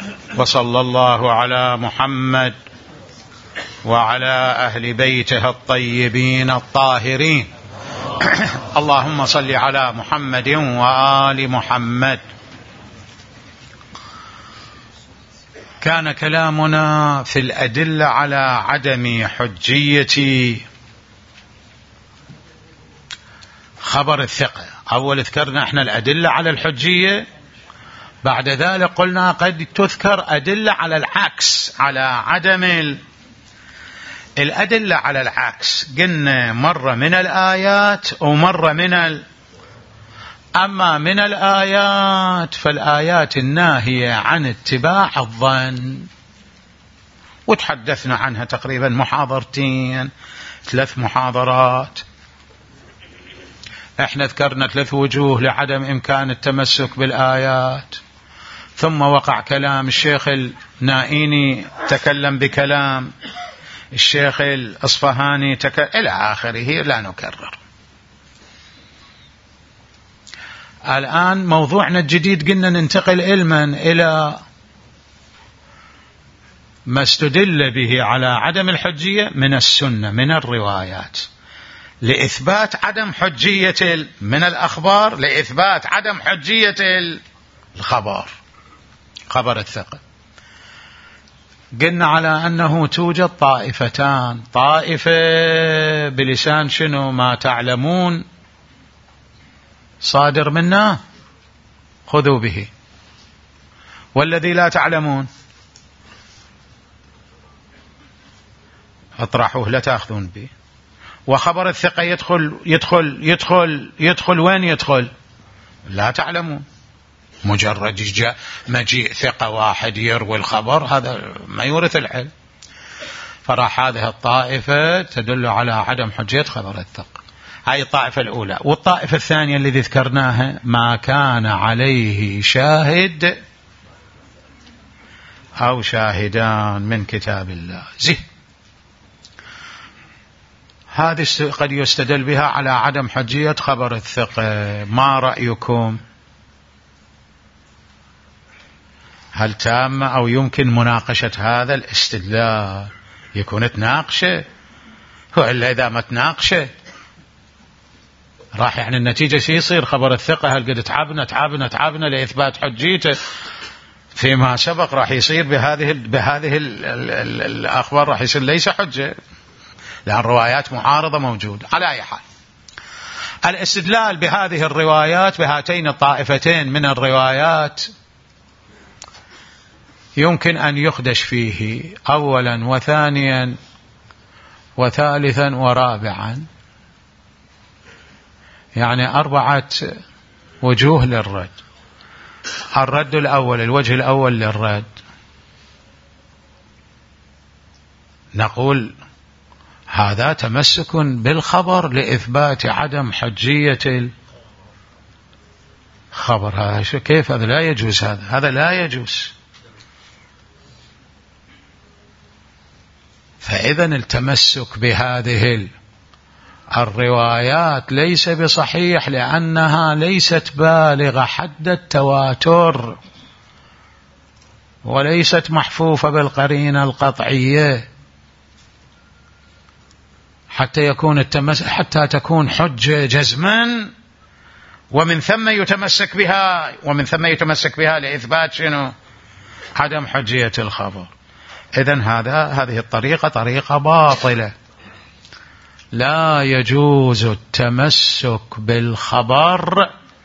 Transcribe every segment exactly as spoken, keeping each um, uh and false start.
وصلى الله على محمد وعلى أهل بيته الطيبين الطاهرين. اللهم صل على محمد وآل محمد. كان كلامنا في الأدلة على عدم حجية خبر الثقة. أول ذكرنا احنا الأدلة على الحجية، بعد ذلك قلنا قد تذكر أدلة على العكس، على عدم الأدلة على العكس. قلنا مرة من الآيات ومرة من ال... أما من الآيات فالآيات الناهية عن اتباع الظن، وتحدثنا عنها تقريبا محاضرتين ثلاث محاضرات. احنا ذكرنا ثلاث وجوه لعدم إمكان التمسك بالآيات، ثم وقع كلام الشيخ النائيني، تكلم بكلام الشيخ الأصفهاني تكلم إلى آخره، لا نكرر. الآن موضوعنا الجديد قلنا ننتقل علما إلى ما استدل به على عدم الحجية من السنة، من الروايات، لإثبات عدم حجية من الأخبار، لإثبات عدم حجية الخبر، خبر الثقة. قلنا على أنه توجد طائفتان، طائفة بلسان شنو ما تعلمون صادر منا خذوا به، والذي لا تعلمون اطرحوه لا تأخذون به. وخبر الثقة يدخل يدخل يدخل يدخل وين يدخل؟ لا تعلمون. مجرد جاء مجيء ثقة واحد يروي الخبر هذا ما يورث العلم. فراح هذه الطائفة تدل على عدم حجية خبر الثقة، هاي الطائفة الأولى. والطائفة الثانية الذي ذكرناها ما كان عليه شاهد أو شاهدان من كتاب الله زي، هذه قد يستدل بها على عدم حجية خبر الثقة. ما رأيكم؟ هل تامة أو يمكن مناقشة هذا الاستدلال؟ يكون تناقشه، وإلا إذا ما تناقشه راح يعني النتيجة شي يصير؟ خبر الثقة هل قد تعبنا تعبنا تعبنا لإثبات حجيته فيما سبق، راح يصير بهذه بهذه ال ال ال الأخبار راح يصير ليس حجة، لأن روايات معارضة موجودة. على أي حال، الاستدلال بهذه الروايات، بهاتين الطائفتين من الروايات، يمكن أن يخدش فيه أولا وثانيا وثالثا ورابعا، يعني أربعة وجوه للرد. الرد الأول، الوجه الأول للرد، نقول هذا تمسك بالخبر لإثبات عدم حجية الخبر. هذا شو كيف؟ هذا لا يجوز، هذا هذا لا يجوز. فإذا التمسك بهذه الروايات ليس بصحيح، لأنها ليست بالغة حد التواتر، وليست محفوفة بالقرينة القطعية حتى يكون التمسك حتى تكون حجة جزما، ومن ثم يتمسك بها ومن ثم يتمسك بها لإثبات شنو؟ عدم حجية الخبر. إذن هذا هذه الطريقة طريقة باطلة. لا يجوز التمسك بالخبر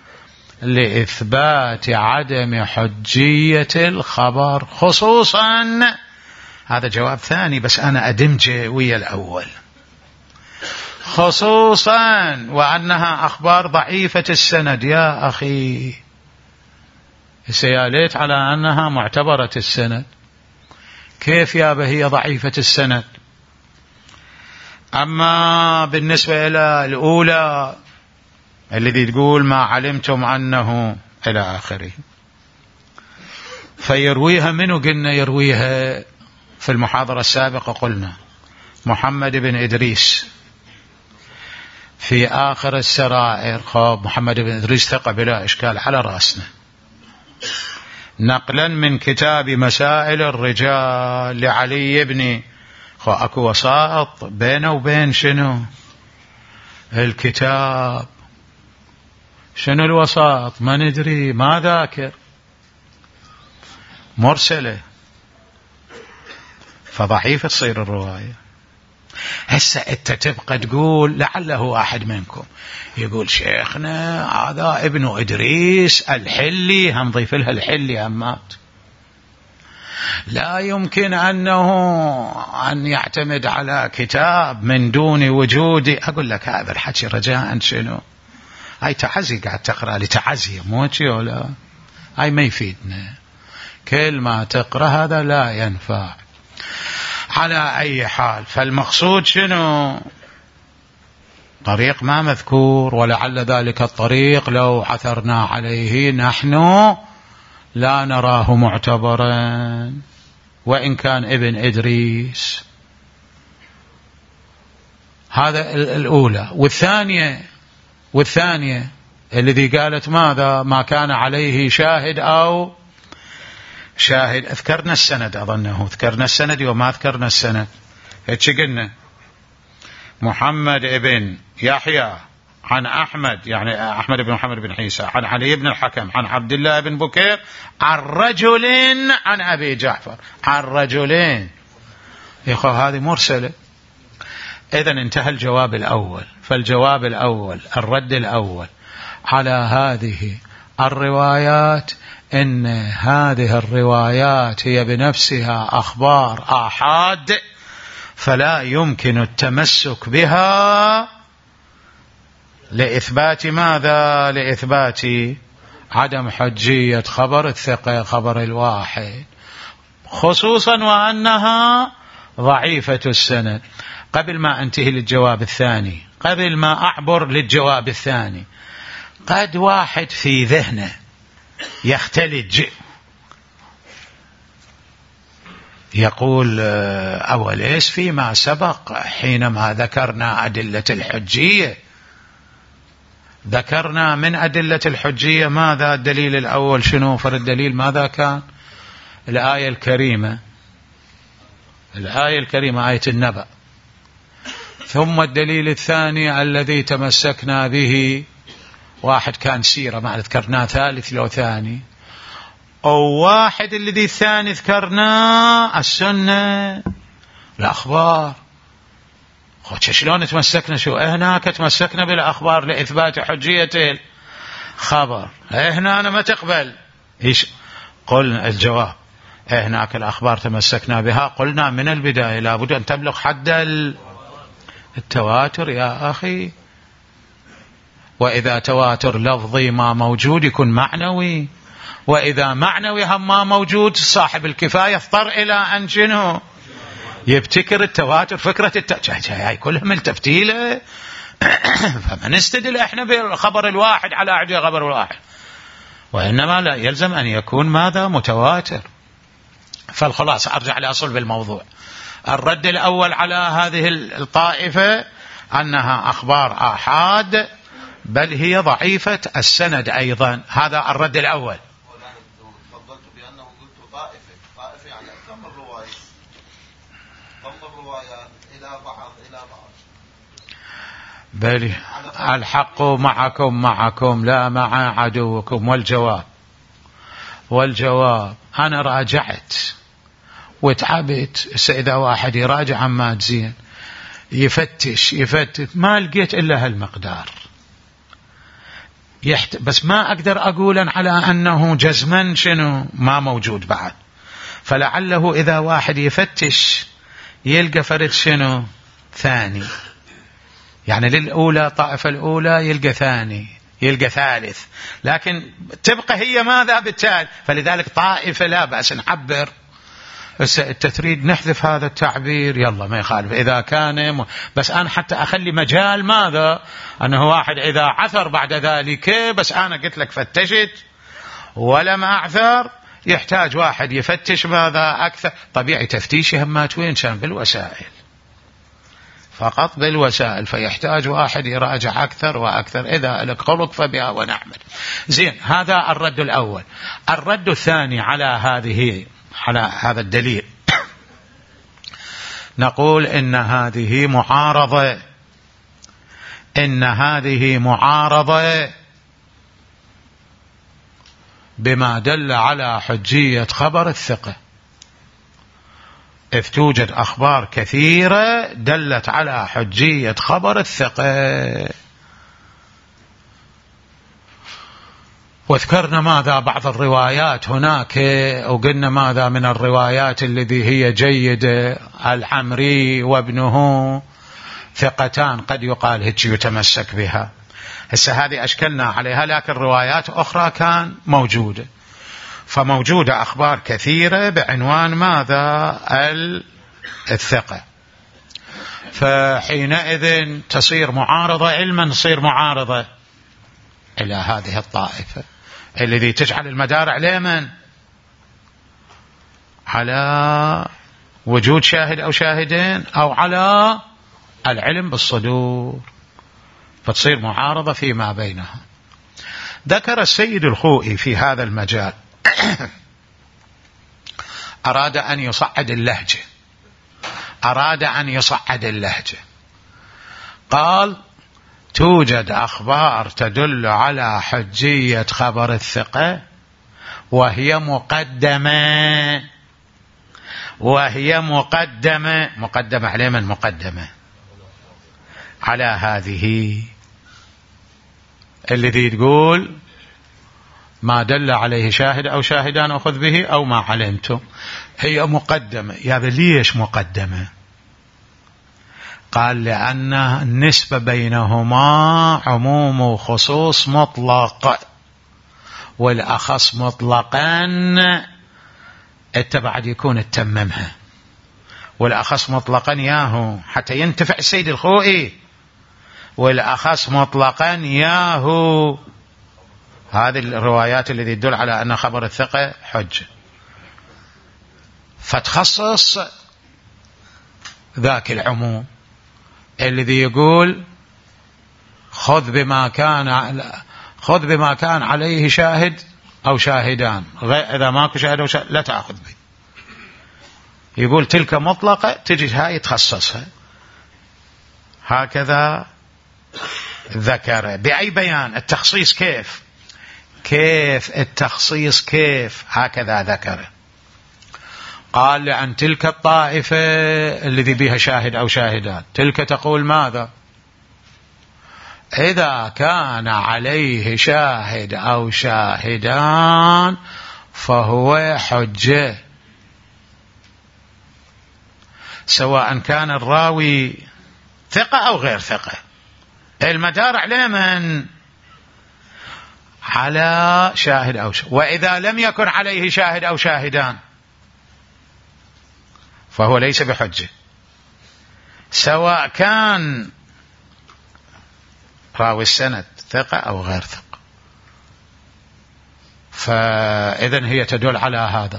لإثبات عدم حجية الخبر، خصوصا هذا جواب ثاني بس أنا أدمجه ويا الأول، خصوصا وأنها أخبار ضعيفة السند. يا أخي سياليت على أنها معتبرة السند، كيف يا هي ضعيفة السند؟ أما بالنسبة إلى الأولى الذي تقول ما علمتم أنه إلى آخره، فيرويها منو؟ قلنا يرويها في المحاضرة السابقة، قلنا محمد بن إدريس في آخر السرائر. خب محمد بن إدريس ثقة بلا إشكال على رأسنا، نقلا من كتاب مسائل الرجال لعلي بن خو أكو وسائط بينه وبين شنو الكتاب. شنو الوسائط؟ ما ندري، ما ذاكر، مرسلة، فضعيفة تصير الرواية. هسه انت تبقى تقول لعله واحد منكم يقول شيخنا هذا ابن إدريس الحلي، هم ضيف لها الحلي هم مات، لا يمكن أنه أن يعتمد على كتاب من دون وجودي. أقول لك هذا الحكي رجاء شنو؟ هاي تعزي قاعد تقرأ لي تعزية موتي ولا هاي ما يفيدنا، كل ما تقرأ هذا لا ينفع. على أي حال فالمقصود شنو؟ طريق ما مذكور، ولعل ذلك الطريق لو عثرنا عليه نحن لا نراه معتبرا وإن كان ابن إدريس. هذا الأولى. والثانية والثانية الذي قالت ماذا؟ ما كان عليه شاهد أو شاهد. اذكرنا السند، أظنه ذكرنا السند وما ذكرنا السند. هيك قلنا محمد ابن يحيى عن أحمد، يعني أحمد بن محمد بن عيسى، عن علي بن الحكم، عن عبد الله بن بكير، عن رجلين عن أبي جعفر، عن رجلين. يقول هذه مرسلة. إذن انتهى الجواب الأول. فالجواب الأول، الرد الأول على هذه الروايات، إن هذه الروايات هي بنفسها أخبار آحاد، فلا يمكن التمسك بها لإثبات ماذا؟ لإثبات عدم حجية خبر الثقة، خبر الواحد، خصوصا وأنها ضعيفة السند. قبل ما أنتهي للجواب الثاني، قبل ما أعبر للجواب الثاني، قد واحد في ذهنه يختلج يقول أوليس فيما سبق حينما ذكرنا أدلة الحجية ذكرنا من أدلة الحجية ماذا؟ الدليل الأول شنو؟ فالدليل ماذا كان؟ الآية الكريمة، الآية الكريمة آية النبأ. ثم الدليل الثاني الذي تمسكنا به، واحد كان سيرة ما ذكرناه ثالث لو ثاني، أو واحد الذي الثاني ذكرناه السنة الأخبار. شلون تمسكنا؟ شو هناك تمسكنا بالأخبار لإثبات حجية الخبر، هنا أنا ما تقبل إيش؟ قلنا الجواب هناك الأخبار تمسكنا بها، قلنا من البداية لابد أن تبلغ حد التواتر يا أخي، وإذا تواتر لفظي ما موجود يكون معنوي، وإذا معنوي هم ما موجود صاحب الكفاية يضطر إلى أن شنو؟ يبتكر التواتر. فكرة التواتر هاي كلها من التفتيلة. فما نستدل احنا بالخبر الواحد على عجة خبر الواحد، وإنما لا يلزم أن يكون ماذا؟ متواتر. فالخلاصة أرجع لأصل بالموضوع. الرد الأول على هذه الطائفة أنها أخبار آحاد، بل هي ضعيفة السند أيضا. هذا الرد الأول. فضلت بأنه قلت طائفة، طائفة يعني أكثر من رواية، ضم الروايات إلى بعض إلى بعض. بل الحق معكم معكم لا مع عدوكم. والجواب والجواب أنا راجعت وتعبت. إذا واحد يراجع عما تزين يفتش يفتش ما لقيت إلا هالمقدار، يحت... بس ما أقدر أقولا على أنه جزما شنو ما موجود بعد. فلعله إذا واحد يفتش يلقى فرد شنو ثاني، يعني للأولى طائفة الأولى يلقى ثاني يلقى ثالث، لكن تبقى هي ماذا بالتالي. فلذلك طائفة لا بأس نعبر. التثريد نحذف هذا التعبير يلا ما يخالف إذا كان م... بس أنا حتى أخلي مجال ماذا أنه واحد إذا عثر بعد ذلك، بس أنا قلت لك فتشت ولم أعثر، يحتاج واحد يفتش ماذا أكثر. طبيعي تفتيشي همات وين كان بالوسائل، فقط بالوسائل، فيحتاج واحد يراجع أكثر وأكثر. إذا لك خلق فبها ونعمل. زين، هذا الرد الأول. الرد الثاني على هذه على هذا الدليل نقول إن هذه معارضة إن هذه معارضة بما دل على حجية خبر الثقة، إذ توجد أخبار كثيرة دلت على حجية خبر الثقة. وذكرنا ماذا بعض الروايات هناك، وقلنا ماذا من الروايات التي هي جيدة. العمري وابنه ثقتان قد يقال هيك يتمسك بها. هسه هذه أشكلنا عليها، لكن روايات أخرى كان موجودة، فموجودة أخبار كثيرة بعنوان ماذا؟ الثقة. فحينئذ تصير معارضة علما، تصير معارضة إلى هذه الطائفة الذي تجعل المدار على من؟ على وجود شاهد أو شاهدين، أو على العلم بالصدور، فتصير معارضة فيما بينها. ذكر السيد الخوئي في هذا المجال أراد أن يصعد اللهجة أراد أن يصعد اللهجة قال: توجد أخبار تدل على حجية خبر الثقة، وهي مقدمة وهي مقدمة مقدمة على من؟ مقدمة على هذه الذي تقول ما دل عليه شاهد أو شاهدان أخذ به أو ما علمتم، هي مقدمة. يا ليش مقدمة؟ قال: لأن النسبة بينهما عموم وخصوص مطلق، والأخص مطلقا اتبعد يكون التممها، والأخص مطلقا ياهو حتى ينتفع السيد الخوئي، والأخص مطلقا ياهو. هذه الروايات التي تدل على أن خبر الثقة حجة، فتخصص ذاك العموم الذي يقول خذ بما كان خذ بما كان عليه شاهد أو شاهدان، إذا ماكو شاهد أو شاهد لا تأخذ به. يقول تلك مطلقة، تجي هاي تخصصها. هكذا ذكر. بأي بيان التخصيص؟ كيف كيف التخصيص كيف؟ هكذا ذكر. قال: لأن تلك الطائفة الذي بها شاهد أو شاهدان، تلك تقول ماذا؟ إذا كان عليه شاهد أو شاهدان فهو حجة، سواء كان الراوي ثقة أو غير ثقة. المدار على من؟ على شاهد أو شاهد. وإذا لم يكن عليه شاهد أو شاهدان فهو ليس بحجة، سواء كان راوي السند ثقة أو غير ثقة. فإذن هي تدل على هذا،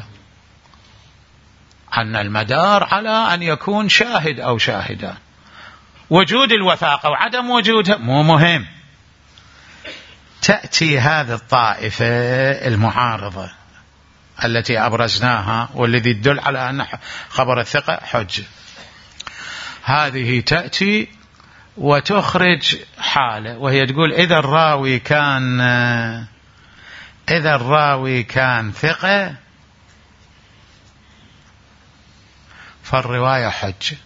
أن المدار على أن يكون شاهد أو شاهدان. وجود الوثاقة وعدم وجودها مو مهم. تأتي هذه الطائفة المعارضة التي أبرزناها والذي يدل على أن خبر الثقة حجة، هذه تأتي وتخرج حالة، وهي تقول إذا الراوي كان إذا الراوي كان ثقة فالرواية حجة،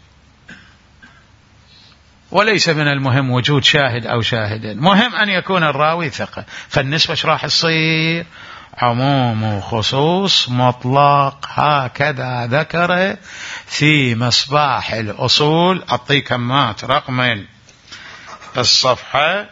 وليس من المهم وجود شاهد أو شاهدين، مهم أن يكون الراوي ثقة. فالنسبة ايش راح تصير؟ عموم وخصوص مطلق. هكذا ذكر في مصباح الأصول. أعطيك كمات رقم الصفحة،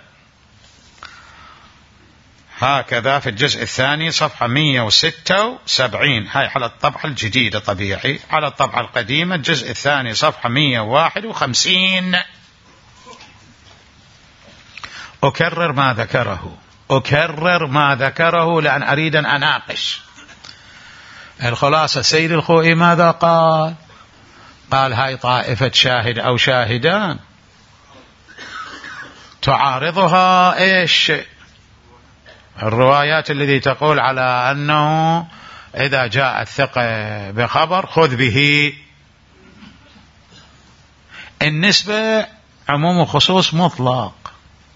هكذا في الجزء الثاني صفحة مئة وستة وسبعين. هاي على الطبعة الجديدة طبيعي، على الطبعة القديمة الجزء الثاني صفحة مئة وواحد وخمسين. أكرر ما ذكره أكرر ما ذكره لأن أريد أن أناقش. الخلاصة سيد الخوئي ماذا قال؟ قال هاي طائفة شاهد أو شاهدان تعارضها إيش؟ الروايات التي تقول على أنه إذا جاء الثقة بخبر خذ به. النسبة عموم وخصوص مطلق.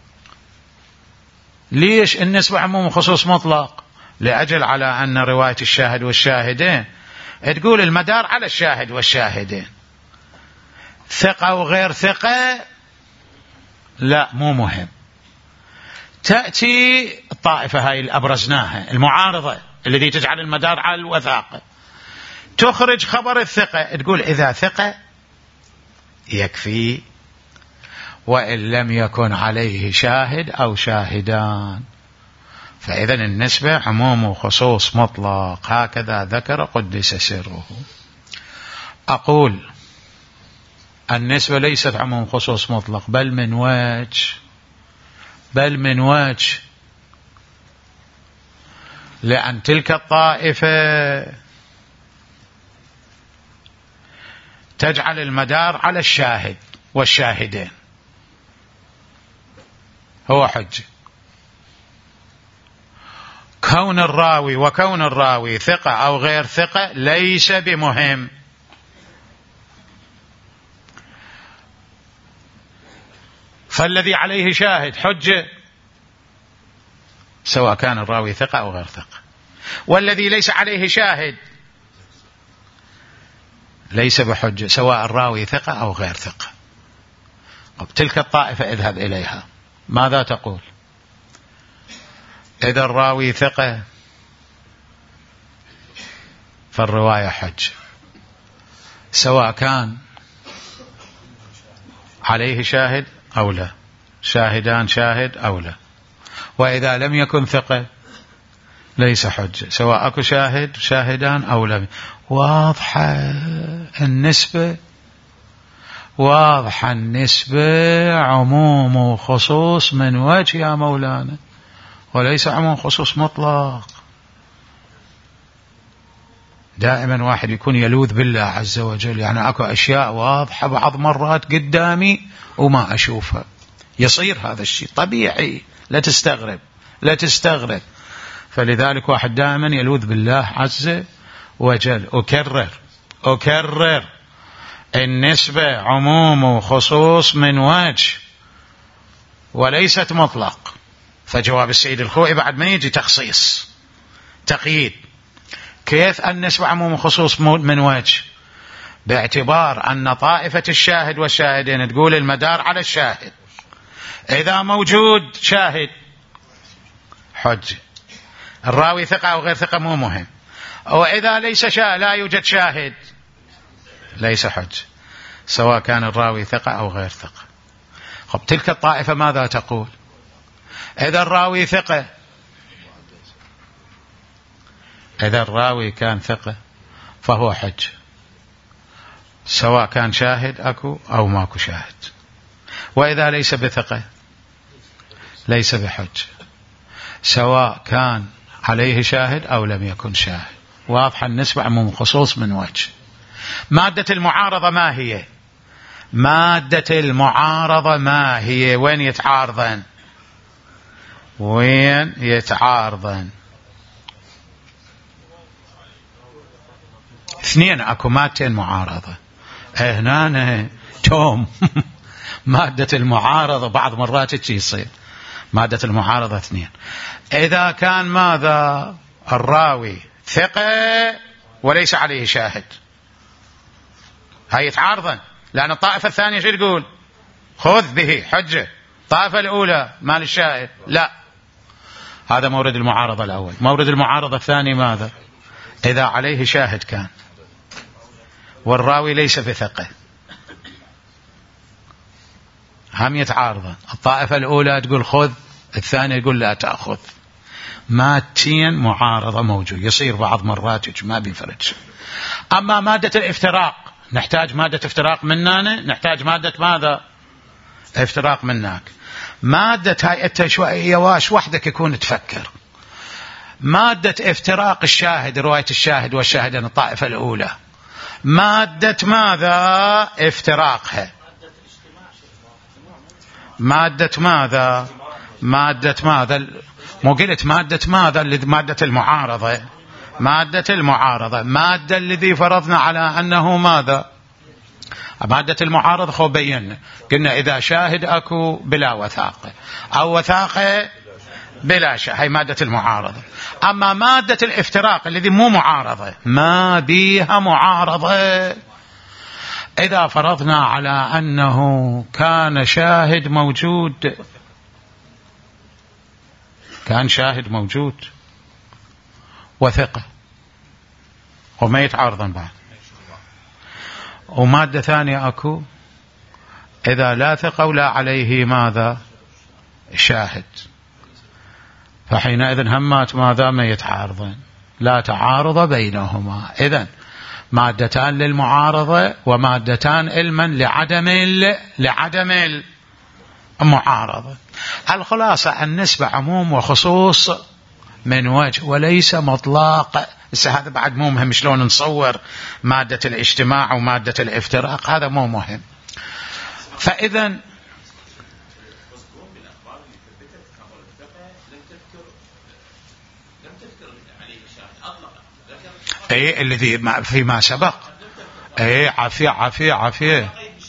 ليش النسبة عموم وخصوص مطلق؟ لأجل على أن رواية الشاهد والشاهدين تقول المدار على الشاهد والشاهدين. ثقة وغير ثقة لا، مو مهم. تأتي الطائفة هاي اللي أبرزناها المعارضة التي تجعل المدار على الوثاقة، تخرج خبر الثقة، تقول إذا ثقة يكفي وإن لم يكن عليه شاهد أو شاهدان. فإذا النسبة عموم وخصوص مطلق، هكذا ذكر قدس سره. أقول النسبة ليست عموم خصوص مطلق، بل من وجه بل من وجه لأن تلك الطائفة تجعل المدار على الشاهد والشاهدين، هو حجة. كون الراوي وكون الراوي ثقة أو غير ثقة ليس بمهم. فالذي عليه شاهد حجة سواء كان الراوي ثقة أو غير ثقة، والذي ليس عليه شاهد ليس بحجة سواء الراوي ثقة أو غير ثقة. تلك الطائفة اذهب إليها، ماذا تقول؟ إذا الراوي ثقة فالرواية حجة سواء كان عليه شاهد أو لا، شاهدان شاهد أو لا. وإذا لم يكن ثقة ليس حجة سواء أكو شاهد شاهدان أو لم. واضحة النسبة، واضحة النسبة عموم وخصوص من وجه يا مولانا، وليس عموم خصوص مطلق. دائما واحد يكون يلوذ بالله عز وجل، يعني أكو أشياء واضحة بعض مرات قدامي وما أشوفها، يصير هذا الشيء طبيعي، لا تستغرب لا تستغرب. فلذلك واحد دائما يلوذ بالله عز وجل. أكرر أكرر النسبة عموم وخصوص من وجه وليست مطلق. فجواب السيد الخوئي بعد ما يجي تخصيص تقييد. كيف النسبة عموم وخصوص من وجه؟ باعتبار أن طائفة الشاهد والشاهدين تقول المدار على الشاهد، إذا موجود شاهد حجة، الراوي ثقة أو غير ثقة مو مهم، وإذا ليس شاهد لا يوجد شاهد ليس حجة سواء كان الراوي ثقة أو غير ثقة. خب تلك الطائفة ماذا تقول؟ إذا الراوي ثقة، إذا الراوي كان ثقة فهو حجة سواء كان شاهد أكو أو ماكو شاهد، وإذا ليس بثقة ليس بحجة سواء كان عليه شاهد أو لم يكن شاهد. واضحة النسبة عموم خصوص من وجه. مادة المعارضة ما هي؟ مادة المعارضة ما هي؟ وين يتعارضن؟ وين يتعارضن؟ اثنين اكو مادتين معارضة هنا توم. مادة المعارضة بعض مرات تجي يصير مادة المعارضة اثنين. إذا كان ماذا؟ الراوي ثقة وليس عليه شاهد، هاي يتعارضن، لأن الطائفة الثانية شو تقول؟ خذ به حجة. الطائفة الأولى مال الشاهد لا. هذا مورد المعارضة الأول. مورد المعارضة الثاني ماذا؟ إذا عليه شاهد كان والراوي ليس بثقة، هم يتعارضن. الطائفة الأولى تقول خذ، الثانية يقول لا تأخذ. مادتين معارضة موجود، يصير بعض مرات ما بيفرج. أما مادة الافتراق نحتاج مادة افتراق مننا، نحتاج مادة ماذا؟ افتراق منك. مادة هاي أنت شوية واش وحدك يكون تفكر. مادة افتراق الشاهد، رواية الشاهد والشاهدين الطائفة الأولى، مادة ماذا؟ افتراقها. مادة ماذا؟ مادة ماذا؟ مو قلت مادة ماذا؟ مادة المعارضة، مادة المعارضة، مادة الذي فرضنا على أنه ماذا؟ مادة المعارضة خو بينا قلنا إذا شاهد أكو بلا وثاقة أو وثاقة بلا شاهد، هي مادة المعارضة. أما مادة الافتراق الذي مو معارضة، ما بيها معارضة، إذا فرضنا على أنه كان شاهد موجود، كان شاهد موجود وثقة وما يتعارضن بعد، ومادة ثانية أكو إذا لا ثقة ولا عليه ماذا؟ شاهد، فحينئذ همات ماذا؟ ما يتعارضن، لا تعارض بينهما. إذن مادتان للمعارضة ومادتان علما لعدم لعدم المعارضة. الخلاصة النسبة عموم وخصوص من وجه وليس مطلق. هذا بعد مو مهم شلون نصور مادة الاجتماع ومادة الافتراق، هذا مو مهم. فإذا اي الذي فيما سبق، اي عافية عافية عافية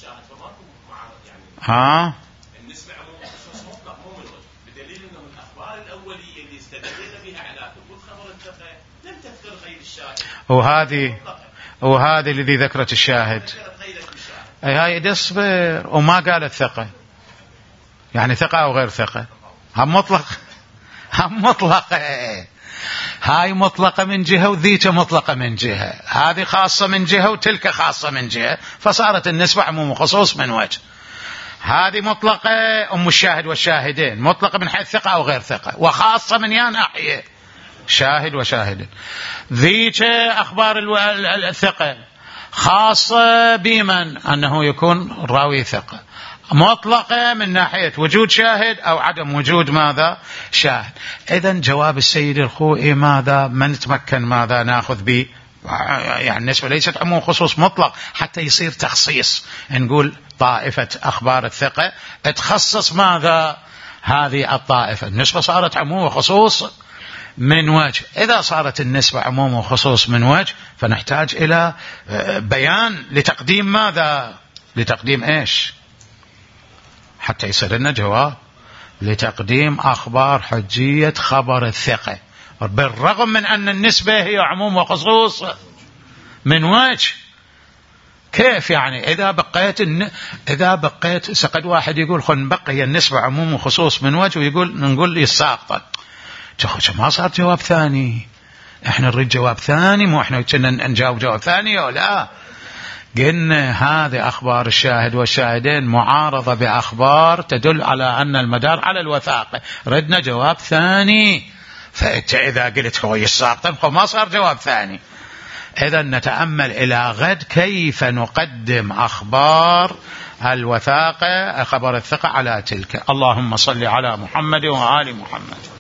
ها النسبة عموم خصوص مطلق مو من وجه، بدليل انه الاخبار الاولية اللي استدلنا بها على ثبوت خبر الثقة لم تذكر غير الشاهد، وهذه وهذه الذي ذكرت الشاهد، اي هاي اصبر وما قالت ثقة، يعني ثقة او غير ثقة، هم مطلق هم مطلقة، هاي مطلقة من جهة وذيك مطلقة من جهة، هذه خاصة من جهة وتلك خاصة من جهة، فصارت النسبة عموم وخصوص من وجه. هذه مطلقة أم الشاهد والشاهدين، مطلقة من حيث ثقة أو غير ثقة، وخاصة من يا ناحية شاهد وشاهد. ذيك أخبار الثقة خاصة بمن أنه يكون راوي ثقة، مطلقة من ناحية وجود شاهد أو عدم وجود ماذا؟ شاهد. إذن جواب السيد الخوئي ماذا؟ ما نتمكن ماذا ناخذ به، يعني النسبة ليست عموم خصوص مطلق حتى يصير تخصيص، نقول طائفة أخبار الثقة تخصص ماذا؟ هذه الطائفة. النسبة صارت عموم وخصوص من وجه. إذا صارت النسبة عموم وخصوص من وجه فنحتاج إلى بيان لتقديم ماذا؟ لتقديم إيش؟ حتى يصير لنا جواب لتقديم أخبار حجية خبر الثقة، بالرغم من أن النسبة هي عموم وخصوص من وجه. كيف يعني؟ إذا بقيت الن... إذا بقيت سقد واحد يقول خل بقي النسبة عموم وخصوص من وجه، ويقول نقول لي الساقطة، ما صار جواب ثاني، إحنا نريد جواب ثاني، مو إحنا كنا نجاوب جواب ثاني ولا؟ قلنا هذه أخبار الشاهد والشاهدين معارضة بأخبار تدل على أن المدار على الوثاقة، ردنا جواب ثاني. فإذا قلت هو الساقطة فما صار جواب ثاني. إذا نتأمل إلى غد كيف نقدم أخبار الوثاقة خبر الثقة على تلك. اللهم صل على محمد وآل محمد.